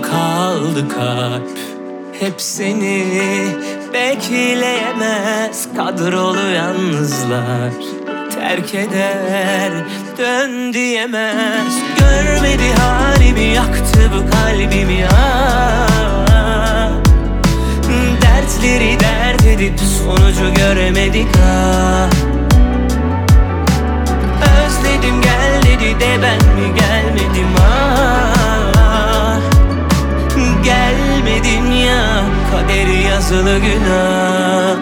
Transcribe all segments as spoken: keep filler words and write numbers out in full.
kaldı kalp. Hep seni bekleyemez, kadrolu yalnızlar terk eder, dön diyemez. Görmedi halimi, yaktı bu kalbimi ya. Dertleri dert edip sonucu göremedik ha. Özledim gel dedi de ben mi gelmedim ha. Gelmedin ya, kaderi yazılı günah.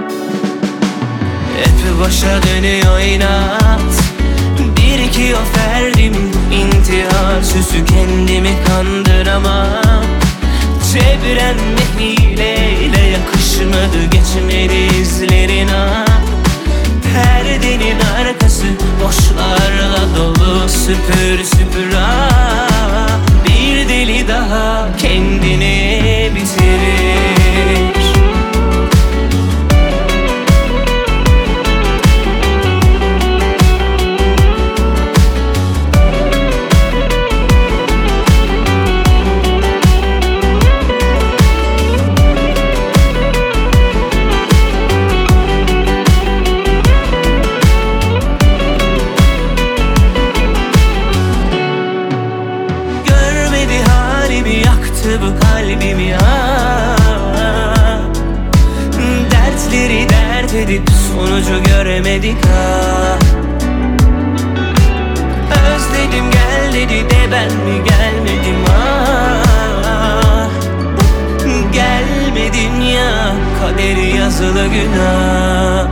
Hep başa dönüyor inat. Bir iki of verdim intihar süsü, kendimi kandıramam. Çevirenme hileyle yakışmadı, geçmedi izlerin ha. Perdenin arkası boşlarla dolu, süpür süpür ha. Bir deli daha kendini bitirir. Bu kalbim ya. Dertleri dert edip sonucu göremedik ha. Özledim gel dedi de ben mi gelmedim ha. Gelmedin ya, kaderi yazılı günah.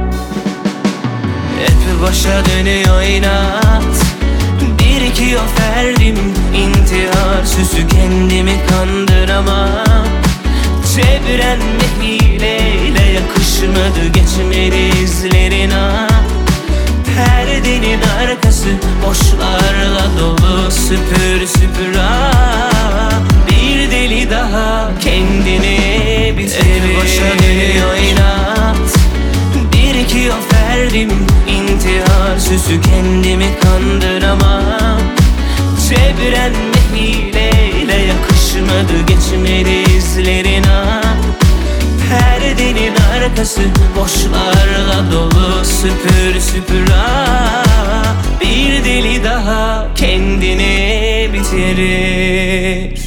Hep başa dönüyor inat. Bir iki of verdim intihar süsü, kendimi kandıramam. Çevirenme hileyle yakışmadı, geçmedi izlerin ha. Perdenin arkası boşlarla dolu, süpür süpür ha. Bir deli daha kendini bitirir. Başa dönüyor inat. Bir iki of verdim intihar süsü, kendimi kandıramam. Çevirenme hileyle yakışmadı, geçmedi izlerin ha. Perdenin arkası boşlarla dolu, süpür süpür ha. Bir deli daha kendini bitirir.